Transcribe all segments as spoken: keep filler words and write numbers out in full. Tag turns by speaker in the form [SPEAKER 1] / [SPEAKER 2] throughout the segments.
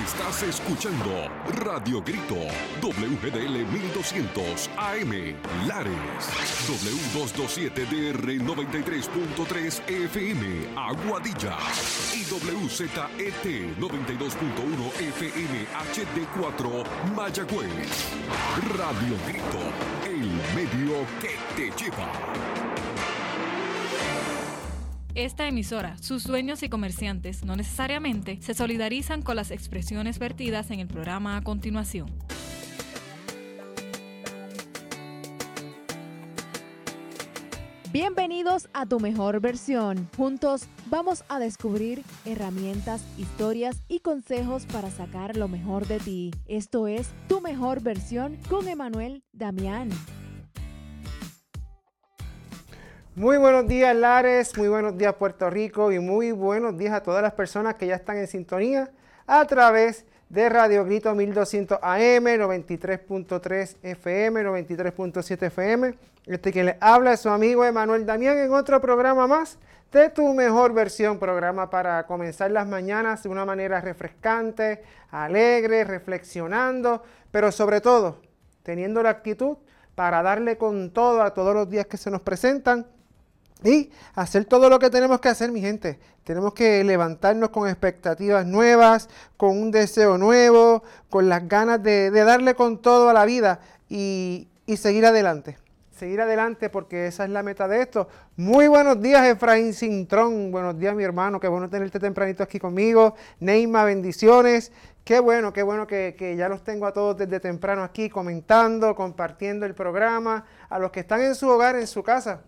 [SPEAKER 1] Estás escuchando Radio Grito, W G D L mil doscientos A M, Lares, W doscientos veintisiete D R noventa y tres punto tres F M, Aguadilla, y W Z E T noventa y dos punto uno F M H D cuatro, Mayagüez. Radio Grito, el medio que te lleva.
[SPEAKER 2] Esta emisora, sus dueños y comerciantes no necesariamente se solidarizan con las expresiones vertidas en el programa a continuación.
[SPEAKER 3] Bienvenidos a Tu Mejor Versión. Juntos vamos a descubrir herramientas, historias y consejos para sacar lo mejor de ti. Esto es Tu Mejor Versión con Emanuel Damián.
[SPEAKER 4] Muy buenos días, Lares, muy buenos días, Puerto Rico, y muy buenos días a todas las personas que ya están en sintonía a través de Radio Grito mil doscientos A M, noventa y tres punto tres F M, noventa y tres punto siete F M. Este que les habla es su amigo Emanuel Damián en otro programa más de Tu Mejor Versión, programa para comenzar las mañanas de una manera refrescante, alegre, reflexionando, pero sobre todo teniendo la actitud para darle con todo a todos los días que se nos presentan y hacer todo lo que tenemos que hacer, mi gente. Tenemos que levantarnos con expectativas nuevas, con un deseo nuevo, con las ganas de, de darle con todo a la vida y, y seguir adelante. Seguir adelante porque esa es la meta de esto. Muy buenos días, Efraín Cintrón. Buenos días, mi hermano. Qué bueno tenerte tempranito aquí conmigo. Neima, bendiciones. Qué bueno, qué bueno que, que ya los tengo a todos desde temprano aquí comentando, compartiendo el programa. A los que están en su hogar, en su casa,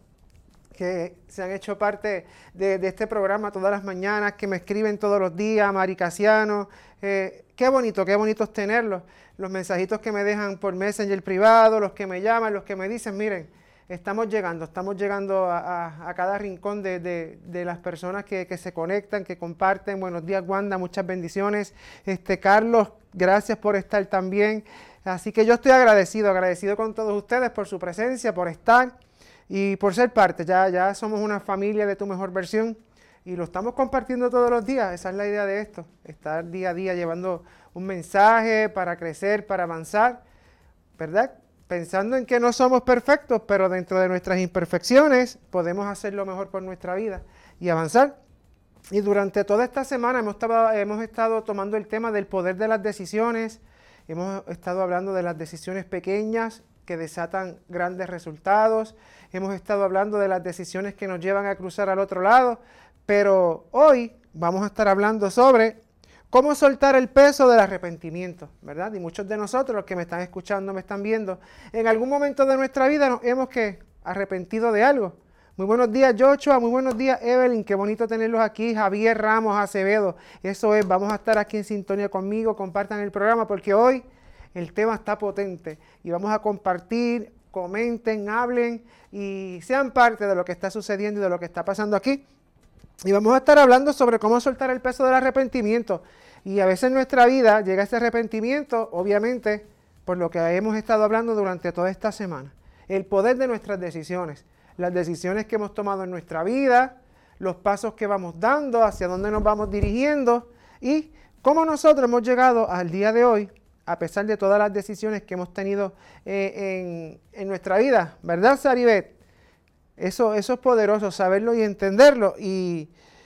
[SPEAKER 4] que se han hecho parte de, de este programa todas las mañanas, que me escriben todos los días, Mari Casiano. Eh, qué bonito, qué bonito es tenerlos. Los mensajitos que me dejan por Messenger privado, los que me llaman, los que me dicen, miren, estamos llegando, estamos llegando a, a, a cada rincón de, de, de las personas que, que se conectan, que comparten. Buenos días, Wanda, muchas bendiciones. Este, Carlos, gracias por estar también. Así que yo estoy agradecido, agradecido con todos ustedes por su presencia, por estar y por ser parte. Ya, ya somos una familia de Tu Mejor Versión y lo estamos compartiendo todos los días. Esa es la idea de esto, estar día a día llevando un mensaje para crecer, para avanzar, ¿verdad? Pensando en que no somos perfectos, pero dentro de nuestras imperfecciones podemos hacer lo mejor por nuestra vida y avanzar. Y durante toda esta semana hemos estado, hemos estado tomando el tema del poder de las decisiones. Hemos estado hablando de las decisiones pequeñas que desatan grandes resultados. Hemos estado hablando de las decisiones que nos llevan a cruzar al otro lado. Pero hoy vamos a estar hablando sobre cómo soltar el peso del arrepentimiento, ¿verdad? Y muchos de nosotros, los que me están escuchando, me están viendo, en algún momento de nuestra vida nos hemos que arrepentido de algo. Muy buenos días, Joshua. Muy buenos días, Evelyn. Qué bonito tenerlos aquí. Javier Ramos Acevedo. Eso es, vamos a estar aquí en sintonía conmigo. Compartan el programa porque hoy el tema está potente y vamos a compartir, comenten, hablen y sean parte de lo que está sucediendo y de lo que está pasando aquí. Y vamos a estar hablando sobre cómo soltar el peso del arrepentimiento. Y a veces en nuestra vida llega ese arrepentimiento, obviamente, por lo que hemos estado hablando durante toda esta semana. El poder de nuestras decisiones. Las decisiones que hemos tomado en nuestra vida, los pasos que vamos dando, hacia dónde nos vamos dirigiendo y cómo nosotros hemos llegado al día de hoy, a pesar de todas las decisiones que hemos tenido eh, en, en nuestra vida. ¿Verdad, Saribet? Eso, eso es poderoso, saberlo y entenderlo. Y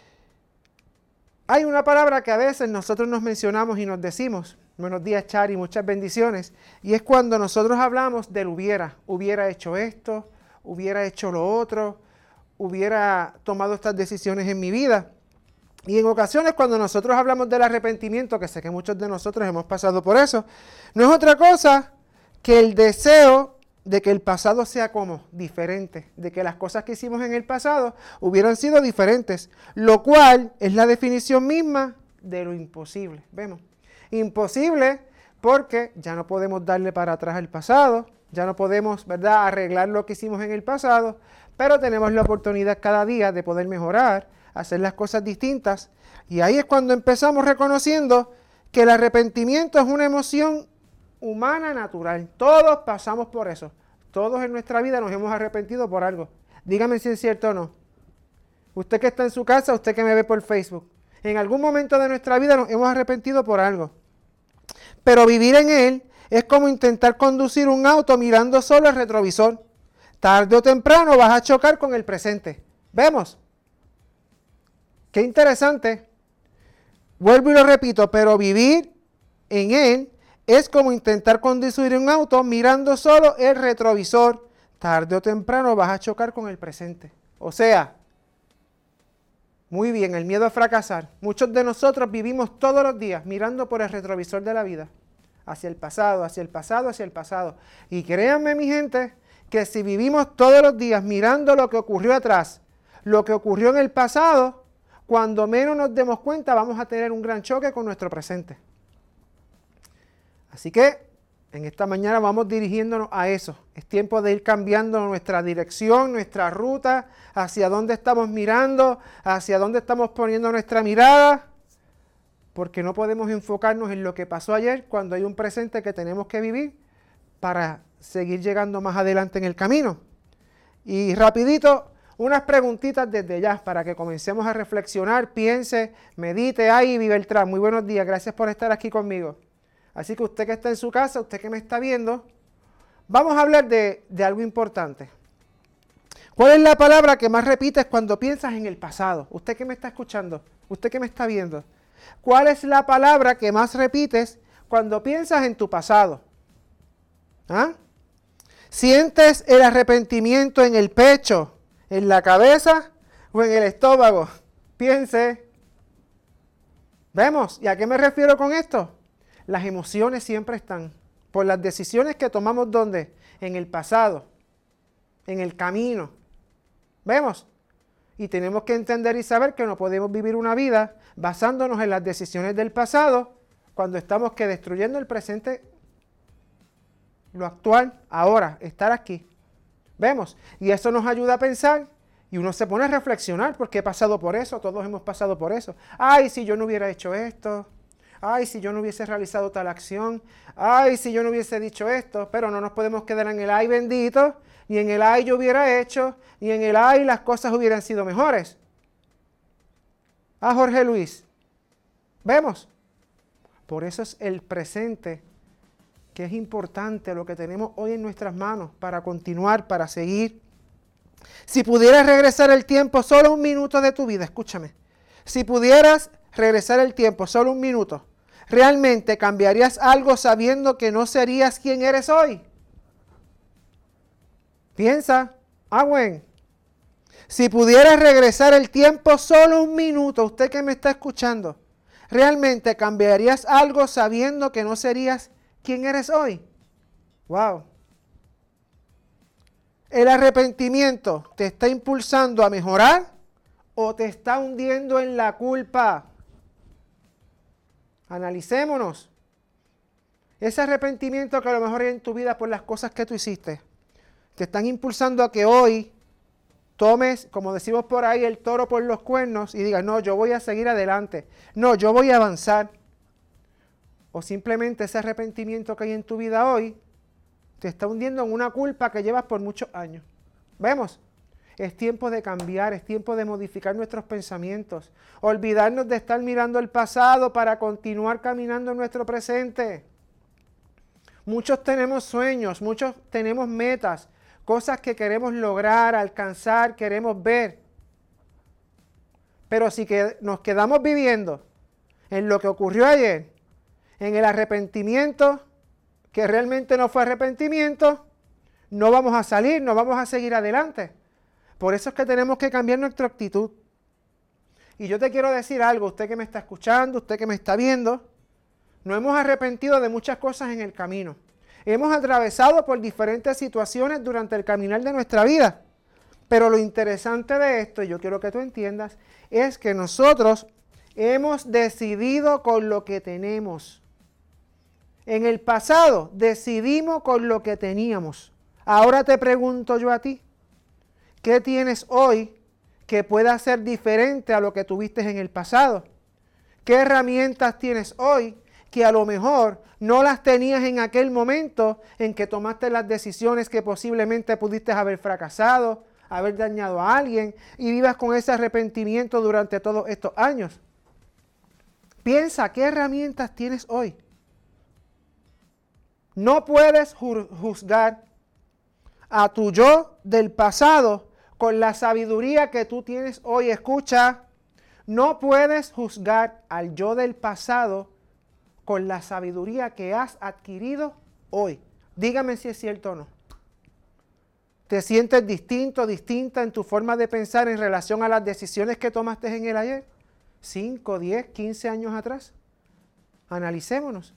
[SPEAKER 4] hay una palabra que a veces nosotros nos mencionamos y nos decimos, buenos días, Chari, muchas bendiciones, y es cuando nosotros hablamos del hubiera, hubiera hecho esto, hubiera hecho lo otro, hubiera tomado estas decisiones en mi vida. Y en ocasiones cuando nosotros hablamos del arrepentimiento, que sé que muchos de nosotros hemos pasado por eso, no es otra cosa que el deseo de que el pasado sea como diferente, de que las cosas que hicimos en el pasado hubieran sido diferentes, lo cual es la definición misma de lo imposible. Vemos, imposible porque ya no podemos darle para atrás al pasado, ya no podemos, ¿verdad?, arreglar lo que hicimos en el pasado, pero tenemos la oportunidad cada día de poder mejorar, hacer las cosas distintas, y ahí es cuando empezamos reconociendo que el arrepentimiento es una emoción humana natural. Todos pasamos por eso. Todos en nuestra vida nos hemos arrepentido por algo. Dígame si es cierto o no. Usted que está en su casa, usted que me ve por Facebook. En algún momento de nuestra vida nos hemos arrepentido por algo. Pero vivir en él es como intentar conducir un auto mirando solo el retrovisor. Tarde o temprano vas a chocar con el presente. ¿Vemos? Qué interesante. Vuelvo y lo repito, pero vivir en él es como intentar conducir un auto mirando solo el retrovisor. Tarde o temprano vas a chocar con el presente. O sea, muy bien, el miedo a fracasar. Muchos de nosotros vivimos todos los días mirando por el retrovisor de la vida. Hacia el pasado, hacia el pasado, hacia el pasado. Y créanme, mi gente, que si vivimos todos los días mirando lo que ocurrió atrás, lo que ocurrió en el pasado, cuando menos nos demos cuenta vamos a tener un gran choque con nuestro presente. Así que en esta mañana vamos dirigiéndonos a eso. Es tiempo de ir cambiando nuestra dirección, nuestra ruta, hacia dónde estamos mirando, hacia dónde estamos poniendo nuestra mirada, porque no podemos enfocarnos en lo que pasó ayer cuando hay un presente que tenemos que vivir para seguir llegando más adelante en el camino. Y rapidito, unas preguntitas desde ya para que comencemos a reflexionar, piense, medite. Ahí, Beltrán, muy buenos días, gracias por estar aquí conmigo. Así que usted que está en su casa, usted que me está viendo, vamos a hablar de, de algo importante. ¿Cuál es la palabra que más repites cuando piensas en el pasado? Usted que me está escuchando, usted que me está viendo. ¿Cuál es la palabra que más repites cuando piensas en tu pasado? ¿Ah? ¿Sientes el arrepentimiento en el pecho, en la cabeza o en el estómago? Piense. ¿Vemos? ¿Y a qué me refiero con esto? Las emociones siempre están por las decisiones que tomamos ¿dónde? En el pasado, en el camino. ¿Vemos? Y tenemos que entender y saber que no podemos vivir una vida basándonos en las decisiones del pasado cuando estamos que destruyendo el presente, lo actual, ahora, estar aquí. ¿Vemos? Y eso nos ayuda a pensar y uno se pone a reflexionar porque he pasado por eso, todos hemos pasado por eso. Ay, si yo no hubiera hecho esto. Ay, si yo no hubiese realizado tal acción. Ay, si yo no hubiese dicho esto. Pero no nos podemos quedar en el ay bendito. Ni en el ay yo hubiera hecho. Ni en el ay las cosas hubieran sido mejores. Ah, Jorge Luis. ¿Vemos? Por eso es el presente que es importante, lo que tenemos hoy en nuestras manos para continuar, para seguir. Si pudieras regresar el tiempo solo un minuto de tu vida, escúchame. Si pudieras regresar el tiempo solo un minuto, ¿realmente cambiarías algo sabiendo que no serías quien eres hoy? Piensa, Agüen. Si pudieras regresar el tiempo solo un minuto, usted que me está escuchando, ¿realmente cambiarías algo sabiendo que no serías quien eres hoy? Wow. ¿El arrepentimiento te está impulsando a mejorar o te está hundiendo en la culpa? Analicémonos. Ese arrepentimiento que a lo mejor hay en tu vida por las cosas que tú hiciste, te están impulsando a que hoy tomes, como decimos por ahí, el toro por los cuernos y digas, no, yo voy a seguir adelante. No, yo voy a avanzar. O simplemente ese arrepentimiento que hay en tu vida hoy te está hundiendo en una culpa que llevas por muchos años. ¿Vemos? Es tiempo de cambiar, es tiempo de modificar nuestros pensamientos. Olvidarnos de estar mirando el pasado para continuar caminando en nuestro presente. Muchos tenemos sueños, muchos tenemos metas, cosas que queremos lograr, alcanzar, queremos ver. Pero si que nos quedamos viviendo en lo que ocurrió ayer, en el arrepentimiento, que realmente no fue arrepentimiento, no vamos a salir, no vamos a seguir adelante. Por eso es que tenemos que cambiar nuestra actitud. Y yo te quiero decir algo, usted que me está escuchando, usted que me está viendo, nos hemos arrepentido de muchas cosas en el camino. Hemos atravesado por diferentes situaciones durante el caminar de nuestra vida. Pero lo interesante de esto, y yo quiero que tú entiendas, es que nosotros hemos decidido con lo que tenemos. En el pasado decidimos con lo que teníamos. Ahora te pregunto yo a ti, ¿qué tienes hoy que pueda ser diferente a lo que tuviste en el pasado? ¿Qué herramientas tienes hoy que a lo mejor no las tenías en aquel momento en que tomaste las decisiones que posiblemente pudiste haber fracasado, haber dañado a alguien y vivas con ese arrepentimiento durante todos estos años? Piensa, ¿qué herramientas tienes hoy? No puedes ju- juzgar a tu yo del pasado con la sabiduría que tú tienes hoy. Escucha, no puedes juzgar al yo del pasado con la sabiduría que has adquirido hoy. Dígame si es cierto o no. ¿Te sientes distinto, distinta en tu forma de pensar en relación a las decisiones que tomaste en el ayer? cinco, diez, quince años atrás. Analicémonos.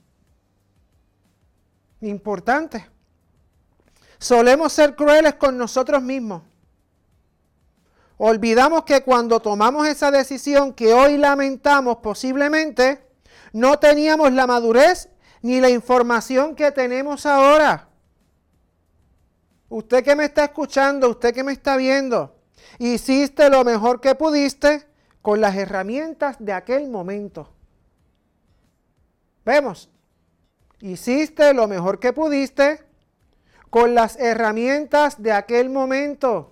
[SPEAKER 4] Importante. Solemos ser crueles con nosotros mismos. Olvidamos que cuando tomamos esa decisión que hoy lamentamos, posiblemente no teníamos la madurez ni la información que tenemos ahora. Usted que me está escuchando, usted que me está viendo, hiciste lo mejor que pudiste con las herramientas de aquel momento. Vemos, hiciste lo mejor que pudiste con las herramientas de aquel momento.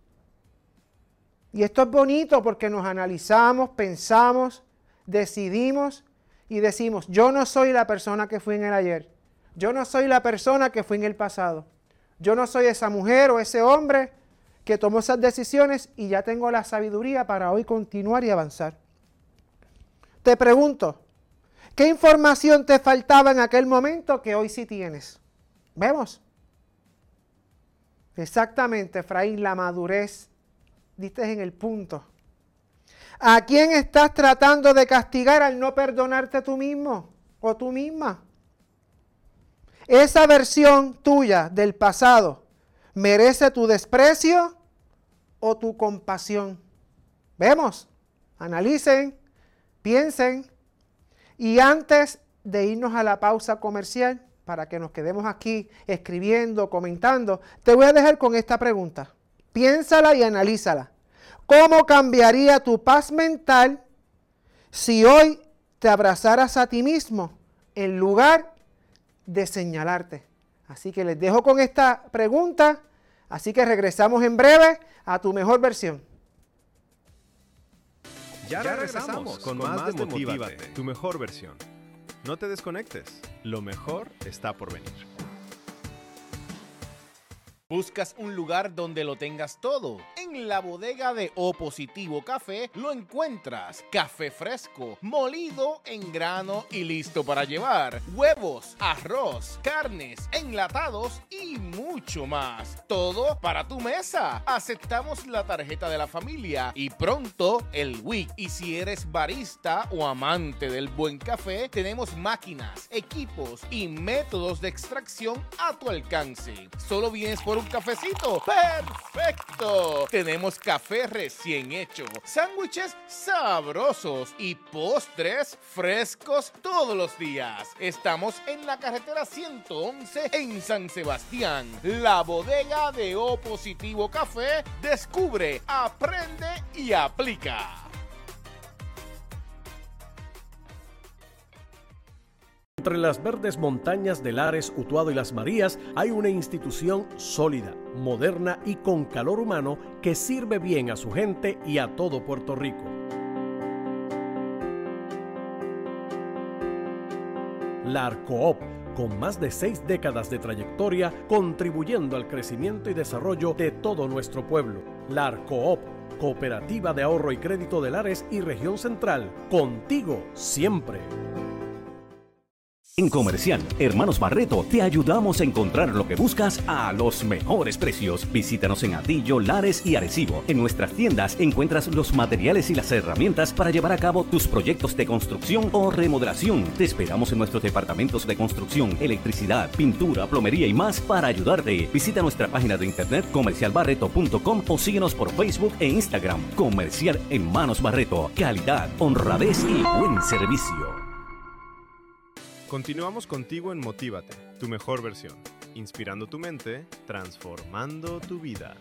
[SPEAKER 4] Y esto es bonito porque nos analizamos, pensamos, decidimos y decimos, yo no soy la persona que fui en el ayer. Yo no soy la persona que fui en el pasado. Yo no soy esa mujer o ese hombre que tomó esas decisiones y ya tengo la sabiduría para hoy continuar y avanzar. Te pregunto, ¿qué información te faltaba en aquel momento que hoy sí tienes? ¿Vemos? Exactamente, Efraín, la madurez. Diste en el punto. ¿A quién estás tratando de castigar al no perdonarte tú mismo o tú misma? ¿Esa versión tuya del pasado merece tu desprecio o tu compasión? Vemos, analicen, piensen. Y antes de irnos a la pausa comercial, para que nos quedemos aquí escribiendo, comentando, te voy a dejar con esta pregunta. Piénsala y analízala. ¿Cómo cambiaría tu paz mental si hoy te abrazaras a ti mismo en lugar de señalarte? Así que les dejo con esta pregunta. Así que regresamos en breve a tu mejor versión.
[SPEAKER 5] Ya regresamos con más de Motívate, tu mejor versión. No te desconectes, lo mejor está por venir.
[SPEAKER 6] ¿Buscas un lugar donde lo tengas todo? En la bodega de O Positivo Café lo encuentras. Café fresco, molido en grano y listo para llevar. Huevos, arroz, carnes, enlatados y mucho más. Todo para tu mesa. Aceptamos la tarjeta de la familia y pronto el W I C. Y si eres barista o amante del buen café, tenemos máquinas, equipos y métodos de extracción a tu alcance. Solo vienes por un cafecito. ¡Perfecto! Tenemos café recién hecho, sándwiches sabrosos y postres frescos todos los días. Estamos en la carretera ciento once en San Sebastián. La bodega de O Positivo Café. Descubre, aprende y aplica.
[SPEAKER 7] Entre las verdes montañas de Lares, Utuado y Las Marías hay una institución sólida, moderna y con calor humano que sirve bien a su gente y a todo Puerto Rico. La Arcoop, con más de seis décadas de trayectoria, contribuyendo al crecimiento y desarrollo de todo nuestro pueblo. La Arcoop, Cooperativa de Ahorro y Crédito de Lares y Región Central, contigo siempre.
[SPEAKER 8] En Comercial Hermanos Barreto te ayudamos a encontrar lo que buscas a los mejores precios. Visítanos en Atillo, Lares y Arecibo. En nuestras tiendas encuentras los materiales y las herramientas para llevar a cabo tus proyectos de construcción o remodelación. Te esperamos en nuestros departamentos de construcción, electricidad, pintura, plomería y más para ayudarte. Visita nuestra página de internet comercial barreto punto com o síguenos por Facebook e Instagram. Comercial Hermanos Barreto. Calidad, honradez y buen servicio.
[SPEAKER 5] Continuamos contigo en Motívate, tu mejor versión. Inspirando tu mente, transformando tu vida.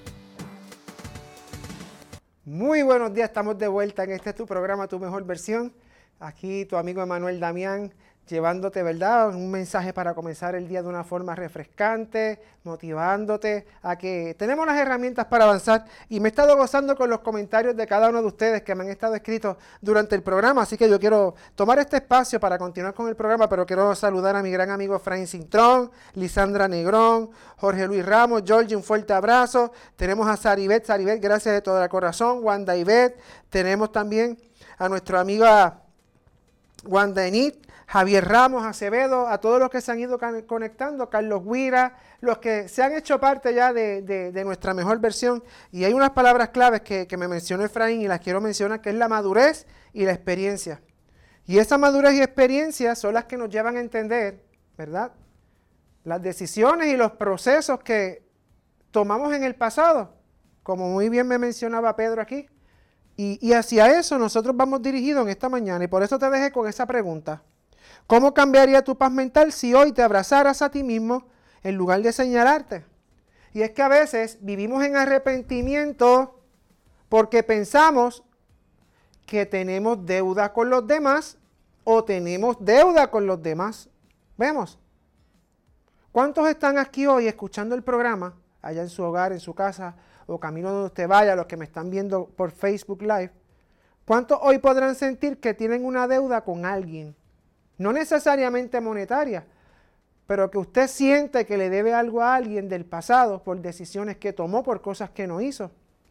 [SPEAKER 4] Muy buenos días, estamos de vuelta en este tu programa, Tu Mejor Versión. Aquí tu amigo Emanuel Damián, llevándote, ¿verdad?, un mensaje para comenzar el día de una forma refrescante, motivándote a que tenemos las herramientas para avanzar. Y me he estado gozando con los comentarios de cada uno de ustedes que me han estado escritos durante el programa, así que yo quiero tomar este espacio para continuar con el programa, pero quiero saludar a mi gran amigo Frank Cintrón, Lisandra Negrón, Jorge Luis Ramos, Georgie, un fuerte abrazo. Tenemos a Saribet, Saribet, gracias de todo el corazón, Wanda Ivette, tenemos también a nuestra amiga Wanda Enid, Javier Ramos Acevedo, a todos los que se han ido conectando, Carlos Guira, los que se han hecho parte ya de, de, de nuestra mejor versión. Y hay unas palabras claves que, que me mencionó Efraín y las quiero mencionar, que es la madurez y la experiencia. Y esa madurez y experiencia son las que nos llevan a entender, ¿verdad?, las decisiones y los procesos que tomamos en el pasado, como muy bien me mencionaba Pedro aquí. Y, y hacia eso nosotros vamos dirigidos en esta mañana, y por eso te dejé con esa pregunta. ¿Cómo cambiaría tu paz mental si hoy te abrazaras a ti mismo en lugar de señalarte? Y es que a veces vivimos en arrepentimiento porque pensamos que tenemos deuda con los demás o tenemos deuda con los demás. ¿Vemos? ¿Cuántos están aquí hoy escuchando el programa, allá en su hogar, en su casa, o camino donde usted vaya, los que me están viendo por Facebook Live? ¿Cuántos hoy podrán sentir que tienen una deuda con alguien? No necesariamente monetaria, pero que usted siente que le debe algo a alguien del pasado por decisiones que tomó, por cosas que no hizo.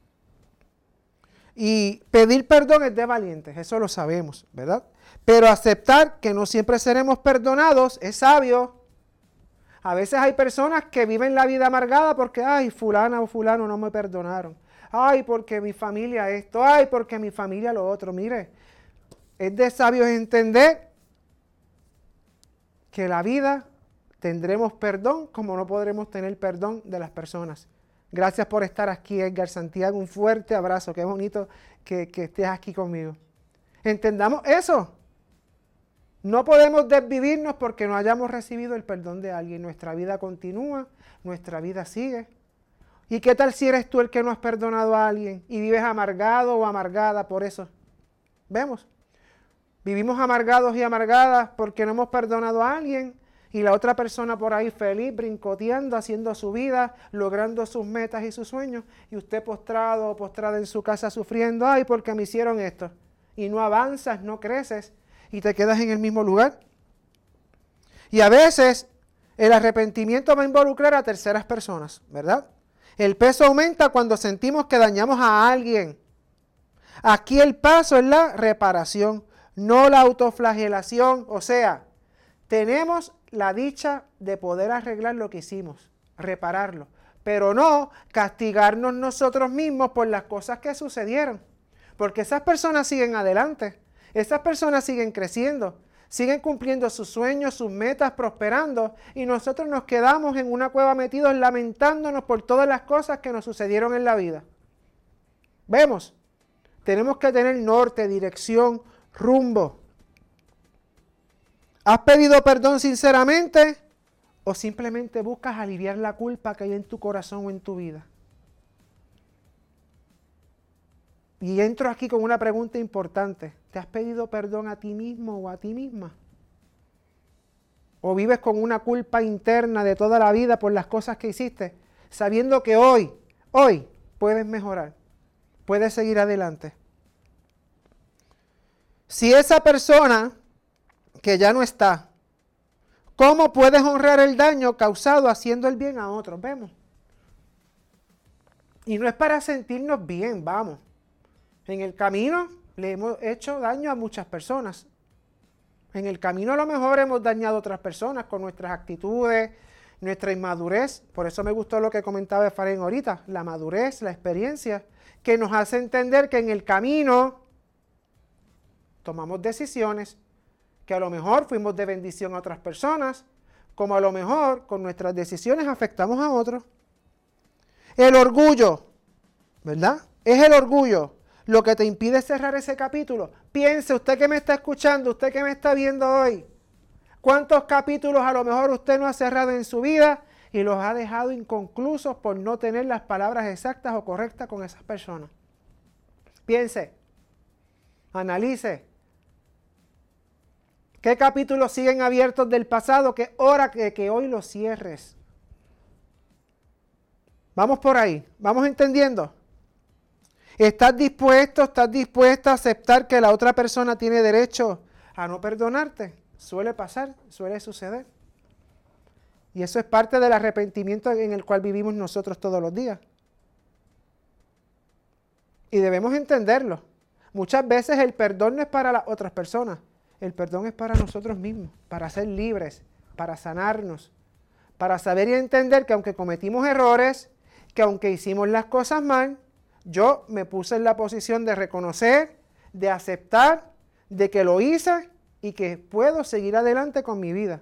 [SPEAKER 4] Y pedir perdón es de valientes, eso lo sabemos, ¿verdad? Pero aceptar que no siempre seremos perdonados es sabio. A veces hay personas que viven la vida amargada porque, ay, fulana o fulano no me perdonaron. Ay, porque mi familia esto, ay, porque mi familia lo otro. Mire, es de sabios entender que la vida tendremos perdón como no podremos tener perdón de las personas. Gracias por estar aquí, Edgar Santiago. Un fuerte abrazo. Qué bonito que, que estés aquí conmigo. Entendamos eso. No podemos desvivirnos porque no hayamos recibido el perdón de alguien. Nuestra vida continúa, nuestra vida sigue. ¿Y qué tal si eres tú el que no has perdonado a alguien y vives amargado o amargada por eso? ¿Vemos? Vivimos amargados y amargadas porque no hemos perdonado a alguien y la otra persona por ahí feliz, brincoteando, haciendo su vida, logrando sus metas y sus sueños, y usted postrado o postrada en su casa sufriendo, ay, porque me hicieron esto. Y no avanzas, no creces y te quedas en el mismo lugar. Y a veces el arrepentimiento va a involucrar a terceras personas, ¿verdad? El peso aumenta cuando sentimos que dañamos a alguien. Aquí el paso es la reparación, no la autoflagelación. O sea, tenemos la dicha de poder arreglar lo que hicimos, repararlo, pero no castigarnos nosotros mismos por las cosas que sucedieron, porque esas personas siguen adelante, esas personas siguen creciendo, siguen cumpliendo sus sueños, sus metas, prosperando, y nosotros nos quedamos en una cueva metidos lamentándonos por todas las cosas que nos sucedieron en la vida. Vemos, tenemos que tener norte, dirección, rumbo. ¿Has pedido perdón sinceramente o simplemente buscas aliviar la culpa que hay en tu corazón o en tu vida? Y entro aquí con una pregunta importante. ¿Te has pedido perdón a ti mismo o a ti misma? ¿O vives con una culpa interna de toda la vida por las cosas que hiciste, sabiendo que hoy, hoy puedes mejorar, puedes seguir adelante? Si esa persona que ya no está, ¿cómo puedes honrar el daño causado haciendo el bien a otros? Vemos. Y no es para sentirnos bien, vamos. En el camino le hemos hecho daño a muchas personas. En el camino a lo mejor hemos dañado a otras personas con nuestras actitudes, nuestra inmadurez. Por eso me gustó lo que comentaba Efraín ahorita, la madurez, la experiencia, que nos hace entender que en el camino tomamos decisiones que a lo mejor fuimos de bendición a otras personas, como a lo mejor con nuestras decisiones afectamos a otros. El orgullo, ¿verdad? Es el orgullo lo que te impide cerrar ese capítulo. Piense, usted que me está escuchando, usted que me está viendo hoy, ¿cuántos capítulos a lo mejor usted no ha cerrado en su vida y los ha dejado inconclusos por no tener las palabras exactas o correctas con esas personas? Piense, analice. ¿Qué capítulos siguen abiertos del pasado? Que es hora que, que hoy los cierres. Vamos por ahí, vamos entendiendo. ¿Estás dispuesto, estás dispuesta a aceptar que la otra persona tiene derecho a no perdonarte? Suele pasar, suele suceder. Y eso es parte del arrepentimiento en el cual vivimos nosotros todos los días. Y debemos entenderlo. Muchas veces el perdón no es para las otras personas. El perdón es para nosotros mismos, para ser libres, para sanarnos, para saber y entender que aunque cometimos errores, que aunque hicimos las cosas mal, yo me puse en la posición de reconocer, de aceptar, de que lo hice y que puedo seguir adelante con mi vida.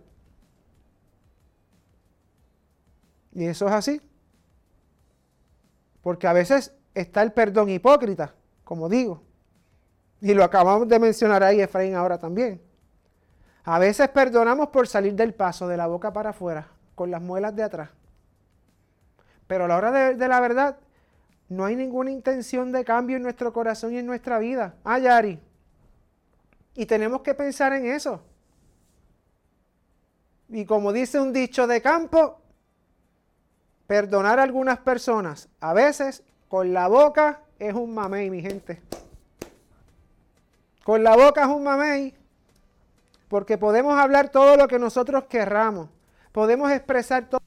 [SPEAKER 4] Y eso es así. Porque a veces está el perdón hipócrita, como digo. Y lo acabamos de mencionar ahí Efraín ahora también. A veces perdonamos por salir del paso, de la boca para afuera, con las muelas de atrás. Pero a la hora de, de la verdad, no hay ninguna intención de cambio en nuestro corazón y en nuestra vida. Ah, Yari. Y tenemos que pensar en eso. Y como dice un dicho de campo, perdonar a algunas personas, a veces con la boca es un mamey, mi gente. Con la boca es un mamey, porque podemos hablar todo lo que nosotros querramos, podemos expresar todo.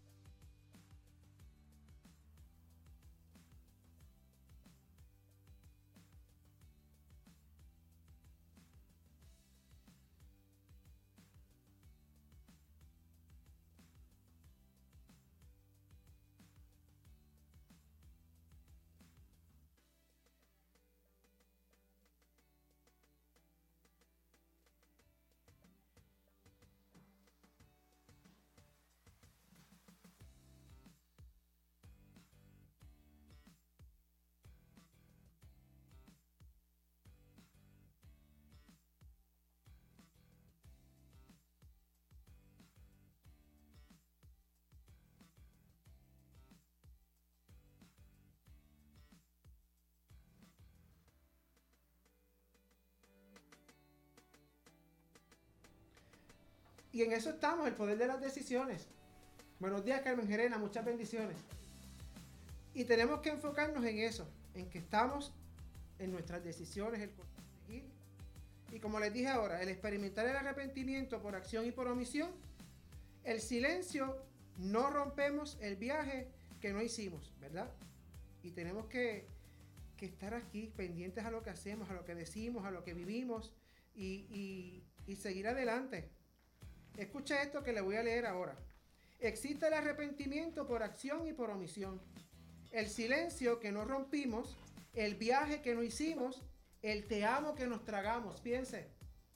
[SPEAKER 4] Y en eso estamos, el poder de las decisiones. Buenos días, Carmen Gerena, muchas bendiciones. Y tenemos que enfocarnos en eso, en que estamos en nuestras decisiones, el conseguir. Y como les dije ahora, el experimentar el arrepentimiento por acción y por omisión, el silencio, no rompemos el viaje que no hicimos, ¿verdad? Y tenemos que, que estar aquí pendientes a lo que hacemos, a lo que decimos, a lo que vivimos y, y, y seguir adelante. Escucha esto que le voy a leer ahora. Existe el arrepentimiento por acción y por omisión. El silencio que no rompimos, el viaje que no hicimos, el te amo que nos tragamos. Piense.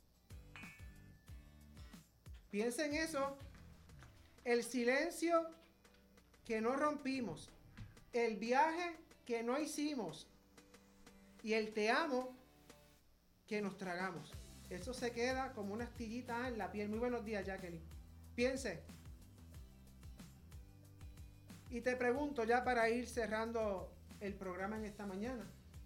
[SPEAKER 4] Piense en eso. El silencio que no rompimos, el viaje que no hicimos y el te amo que nos tragamos. Eso se queda como una astillita en la piel. Muy buenos días, Jacqueline. Piense. Y te pregunto ya para ir cerrando el programa en esta mañana.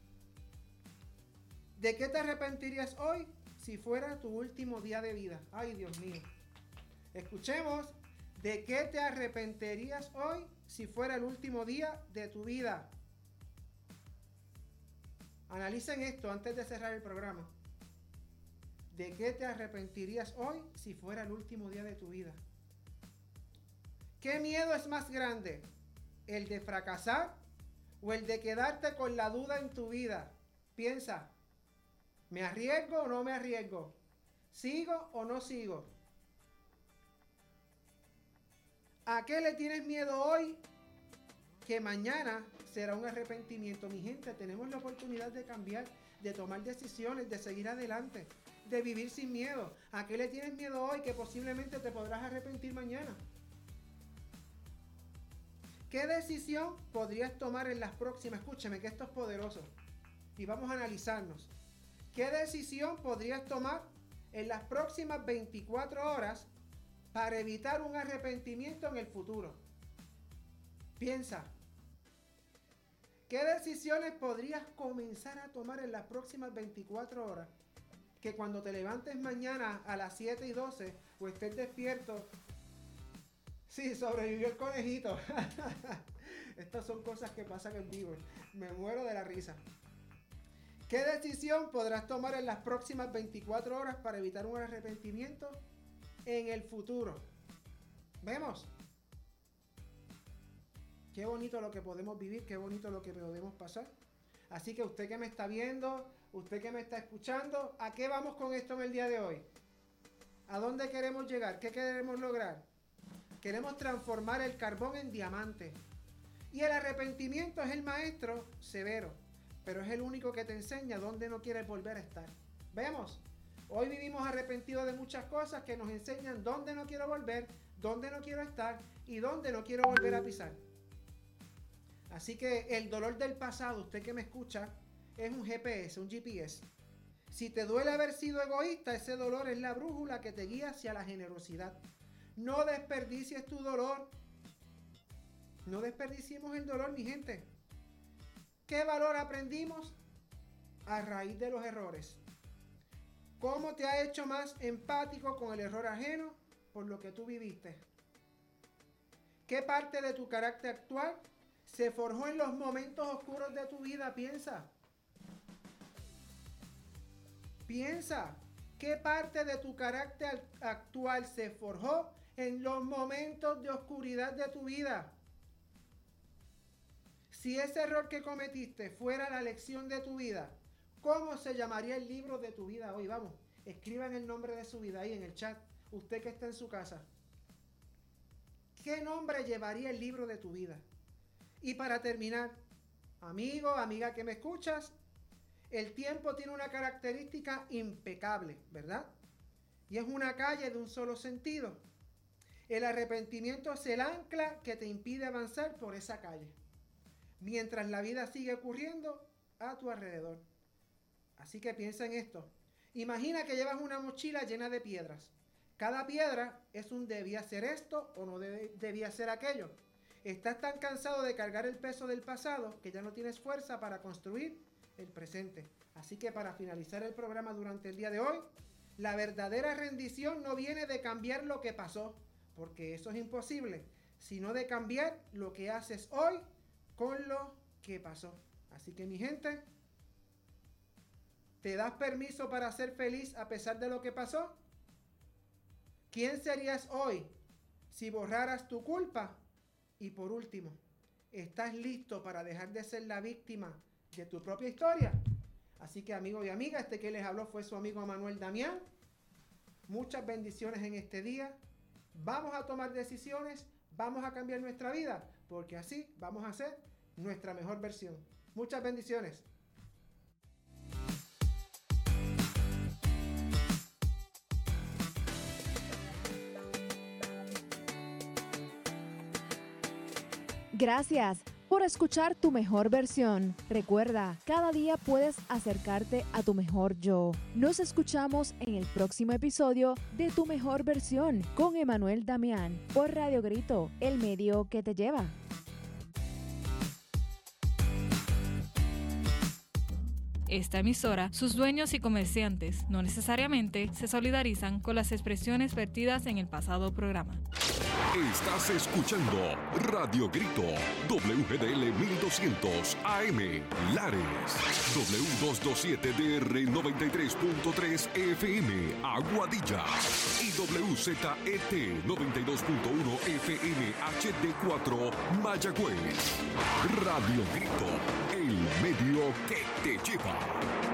[SPEAKER 4] ¿De qué te arrepentirías hoy si fuera tu último día de vida? Ay, Dios mío. Escuchemos. ¿De qué te arrepentirías hoy si fuera el último día de tu vida? Analicen esto antes de cerrar el programa. ¿De qué te arrepentirías hoy si fuera el último día de tu vida? ¿Qué miedo es más grande? ¿El de fracasar o el de quedarte con la duda en tu vida? Piensa, ¿me arriesgo o no me arriesgo? ¿Sigo o no sigo? ¿A qué le tienes miedo hoy que mañana será un arrepentimiento? Mi gente, tenemos la oportunidad de cambiar, de tomar decisiones, de seguir adelante, de vivir sin miedo. ¿A qué le tienes miedo hoy que posiblemente te podrás arrepentir mañana? ¿Qué decisión podrías tomar en las próximas? Escúchame que esto es poderoso y vamos a analizarnos. ¿Qué decisión podrías tomar en las próximas veinticuatro horas para evitar un arrepentimiento en el futuro? Piensa. ¿Qué decisiones podrías comenzar a tomar en las próximas veinticuatro horas que cuando te levantes mañana a las siete y doce o estés despierto, sí, sobrevivió el conejito. Estas son cosas que pasan en vivo. Me muero de la risa. ¿Qué decisión podrás tomar en las próximas veinticuatro horas para evitar un arrepentimiento en el futuro? ¿Vemos? Qué bonito lo que podemos vivir, qué bonito lo que podemos pasar. Así que usted que me está viendo, usted que me está escuchando, ¿a qué vamos con esto en el día de hoy? ¿A dónde queremos llegar? ¿Qué queremos lograr? Queremos transformar el carbón en diamante. Y el arrepentimiento es el maestro severo, pero es el único que te enseña dónde no quieres volver a estar. ¿Vemos? Hoy vivimos arrepentidos de muchas cosas que nos enseñan dónde no quiero volver, dónde no quiero estar y dónde no quiero volver a pisar. Así que el dolor del pasado, usted que me escucha, es un G P S, un G P S. Si te duele haber sido egoísta, ese dolor es la brújula que te guía hacia la generosidad. No desperdicies tu dolor. No desperdiciemos el dolor, mi gente. ¿Qué valor aprendimos a raíz de los errores? ¿Cómo te ha hecho más empático con el error ajeno por lo que tú viviste? ¿Qué parte de tu carácter actual se forjó en los momentos oscuros de tu vida? Piensa. Piensa. ¿Qué parte de tu carácter actual se forjó en los momentos de oscuridad de tu vida? Si ese error que cometiste fuera la lección de tu vida, ¿cómo se llamaría el libro de tu vida hoy? Vamos, escriban el nombre de su vida ahí en el chat. Usted que está en su casa. ¿Qué nombre llevaría el libro de tu vida? Y para terminar, amigo, amiga que me escuchas, el tiempo tiene una característica impecable, ¿verdad? Y es una calle de un solo sentido. El arrepentimiento es el ancla que te impide avanzar por esa calle, mientras la vida sigue ocurriendo a tu alrededor. Así que piensa en esto. Imagina que llevas una mochila llena de piedras. Cada piedra es un debía hacer esto o no debe, debía hacer aquello. Estás tan cansado de cargar el peso del pasado que ya no tienes fuerza para construir el presente. Así que para finalizar el programa durante el día de hoy, la verdadera rendición no viene de cambiar lo que pasó, porque eso es imposible, sino de cambiar lo que haces hoy con lo que pasó. Así que mi gente, ¿te das permiso para ser feliz a pesar de lo que pasó? ¿Quién serías hoy si borraras tu culpa? Y por último, ¿estás listo para dejar de ser la víctima de tu propia historia? Así que amigo y amiga, este que les habló fue su amigo Emanuel Damián. Muchas bendiciones en este día. Vamos a tomar decisiones, vamos a cambiar nuestra vida, porque así vamos a ser nuestra mejor versión. Muchas bendiciones.
[SPEAKER 3] Gracias por escuchar Tu Mejor Versión. Recuerda, cada día puedes acercarte a tu mejor yo. Nos escuchamos en el próximo episodio de Tu Mejor Versión con Emanuel Damián por Radio Grito, el medio que te lleva.
[SPEAKER 2] Esta emisora, sus dueños y comerciantes no necesariamente se solidarizan con las expresiones vertidas en el pasado programa.
[SPEAKER 1] Estás escuchando Radio Grito, W G D L mil doscientos A M, Lares, W doscientos veintisiete D R noventa y tres punto tres F M, Aguadilla, y W Z E T noventa y dos punto uno F M H D cuatro, Mayagüez. Radio Grito, el medio que te lleva.